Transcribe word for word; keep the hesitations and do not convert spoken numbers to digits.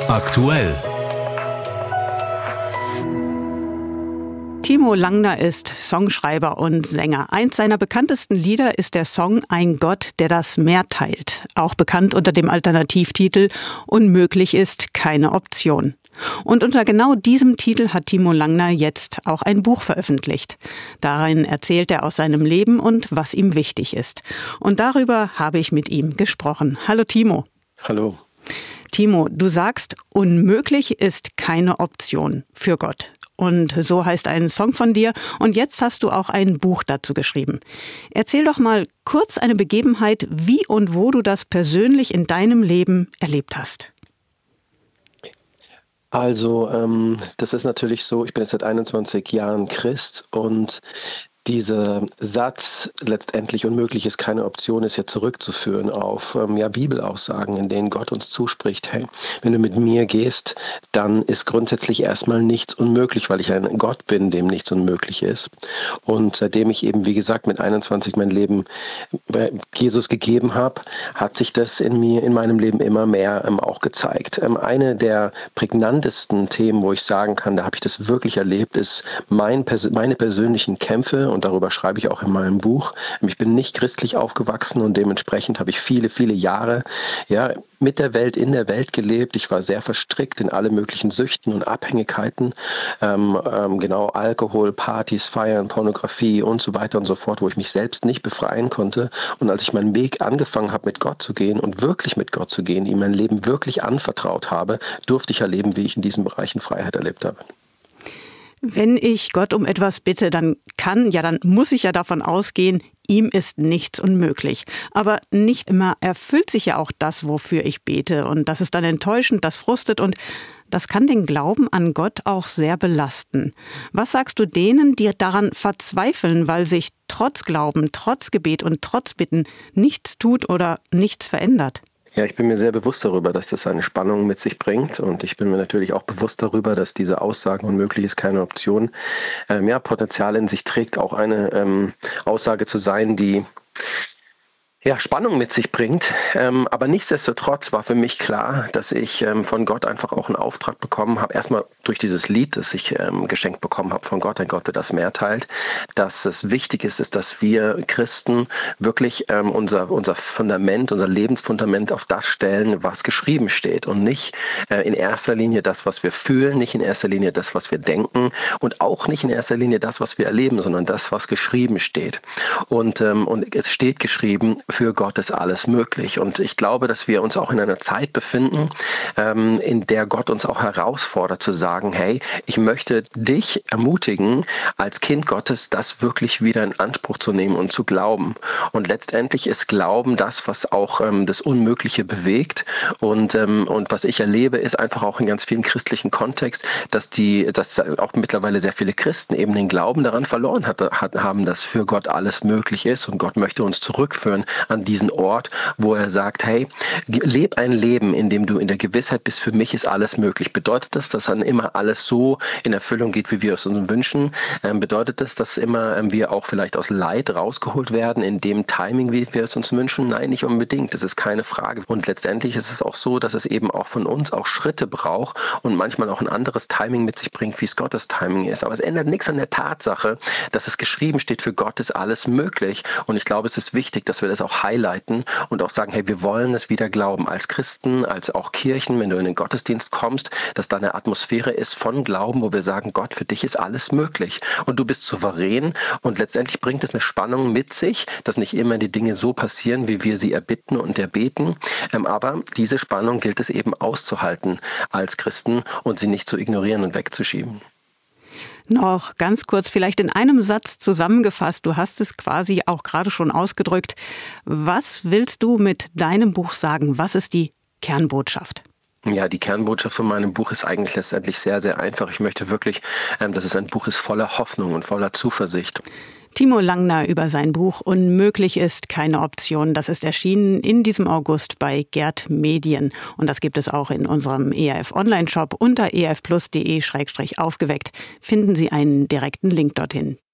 Aktuell. Timo Langner ist Songschreiber und Sänger. Eins seiner bekanntesten Lieder ist der Song »Ein Gott, der das Meer teilt«, auch bekannt unter dem Alternativtitel »Unmöglich ist keine Option«. Und unter genau diesem Titel hat Timo Langner jetzt auch ein Buch veröffentlicht. Darin erzählt er aus seinem Leben und was ihm wichtig ist. Und darüber habe ich mit ihm gesprochen. Hallo Timo. Hallo. Timo, du sagst, unmöglich ist keine Option für Gott. Und so heißt ein Song von dir. Und jetzt hast du auch ein Buch dazu geschrieben. Erzähl doch mal kurz eine Begebenheit, wie und wo du das persönlich in deinem Leben erlebt hast. Also, ähm, das ist natürlich so, ich bin jetzt seit einundzwanzig Jahren Christ und dieser Satz, letztendlich unmöglich ist keine Option, ist ja zurückzuführen auf ähm, ja, Bibelaussagen, in denen Gott uns zuspricht, hey, wenn du mit mir gehst, dann ist grundsätzlich erstmal nichts unmöglich, weil ich ein Gott bin, dem nichts unmöglich ist. Und seitdem ich eben, wie gesagt, mit einundzwanzig mein Leben Jesus gegeben habe, hat sich das in mir, in meinem Leben immer mehr ähm, auch gezeigt. Ähm, eine der prägnantesten Themen, wo ich sagen kann, da habe ich das wirklich erlebt, ist mein, meine persönlichen Kämpfe. Und darüber schreibe ich auch in meinem Buch. Ich bin nicht christlich aufgewachsen und dementsprechend habe ich viele, viele Jahre ja, mit der Welt, in der Welt gelebt. Ich war sehr verstrickt in alle möglichen Süchten und Abhängigkeiten. Ähm, ähm, genau, Alkohol, Partys, Feiern, Pornografie und so weiter und so fort, wo ich mich selbst nicht befreien konnte. Und als ich meinen Weg angefangen habe, mit Gott zu gehen und wirklich mit Gott zu gehen, ihm mein Leben wirklich anvertraut habe, durfte ich erleben, wie ich in diesen Bereichen Freiheit erlebt habe. Wenn ich Gott um etwas bitte, dann kann, ja, dann muss ich ja davon ausgehen, ihm ist nichts unmöglich. Aber nicht immer erfüllt sich ja auch das, wofür ich bete. Und das ist dann enttäuschend, das frustet und das kann den Glauben an Gott auch sehr belasten. Was sagst du denen, die daran verzweifeln, weil sich trotz Glauben, trotz Gebet und trotz Bitten nichts tut oder nichts verändert? Ja, ich bin mir sehr bewusst darüber, dass das eine Spannung mit sich bringt und ich bin mir natürlich auch bewusst darüber, dass diese Aussagen unmöglich ist keine Option, ähm, ja, Potenzial in sich trägt, auch eine ähm, Aussage zu sein, die ja, Spannung mit sich bringt. Ähm, aber nichtsdestotrotz war für mich klar, dass ich ähm, von Gott einfach auch einen Auftrag bekommen habe. Erstmal durch dieses Lied, das ich ähm, geschenkt bekommen habe von Gott, ein Gott, der das Meer teilt, dass es wichtig ist, ist, dass wir Christen wirklich ähm, unser, unser Fundament, unser Lebensfundament auf das stellen, was geschrieben steht und nicht äh, in erster Linie das, was wir fühlen, nicht in erster Linie das, was wir denken und auch nicht in erster Linie das, was wir erleben, sondern das, was geschrieben steht. Und, ähm, und es steht geschrieben, für Gott ist alles möglich. Und ich glaube, dass wir uns auch in einer Zeit befinden, ähm, in der Gott uns auch herausfordert zu sagen, hey, ich möchte dich ermutigen, als Kind Gottes das wirklich wieder in Anspruch zu nehmen und zu glauben. Und letztendlich ist Glauben das, was auch ähm, das Unmögliche bewegt. Und, ähm, und was ich erlebe, ist einfach auch in ganz vielen christlichen Kontext, dass die, dass auch mittlerweile sehr viele Christen eben den Glauben daran verloren hat, hat, haben, dass für Gott alles möglich ist. Und Gott möchte uns zurückführen an diesen Ort, wo er sagt, hey, leb ein Leben, in dem du in der Gewissheit bist, für mich ist alles möglich. Bedeutet das, dass dann immer alles so in Erfüllung geht, wie wir es uns wünschen? Ähm, bedeutet das, dass immer ähm, wir auch vielleicht aus Leid rausgeholt werden, in dem Timing, wie wir es uns wünschen? Nein, nicht unbedingt. Das ist keine Frage. Und letztendlich ist es auch so, dass es eben auch von uns auch Schritte braucht und manchmal auch ein anderes Timing mit sich bringt, wie es Gottes Timing ist. Aber es ändert nichts an der Tatsache, dass es geschrieben steht, für Gott ist alles möglich. Und ich glaube, es ist wichtig, dass wir das auch highlighten und auch sagen, hey, wir wollen es wieder glauben. Als Christen, als auch Kirchen, wenn du in den Gottesdienst kommst, dass da eine Atmosphäre ist von Glauben, wo wir sagen, Gott, für dich ist alles möglich. Und du bist souverän und letztendlich bringt es eine Spannung mit sich, dass nicht immer die Dinge so passieren, wie wir sie erbitten und erbeten. Ähm, aber diese Spannung gilt es eben auszuhalten als Christen und sie nicht zu ignorieren und wegzuschieben. Noch ganz kurz, vielleicht in einem Satz zusammengefasst, du hast es quasi auch gerade schon ausgedrückt. Was willst du mit deinem Buch sagen? Was ist die Kernbotschaft? Ja, die Kernbotschaft von meinem Buch ist eigentlich letztendlich sehr, sehr einfach. Ich möchte wirklich, ähm, dass es ein Buch ist voller Hoffnung und voller Zuversicht. Timo Langner über sein Buch »Unmöglich ist keine Option«. Das ist erschienen in diesem August bei Gerd Medien. Und das gibt es auch in unserem E R F-Online-Shop unter e r f plus punkt de slash aufgeweckt. Finden Sie einen direkten Link dorthin.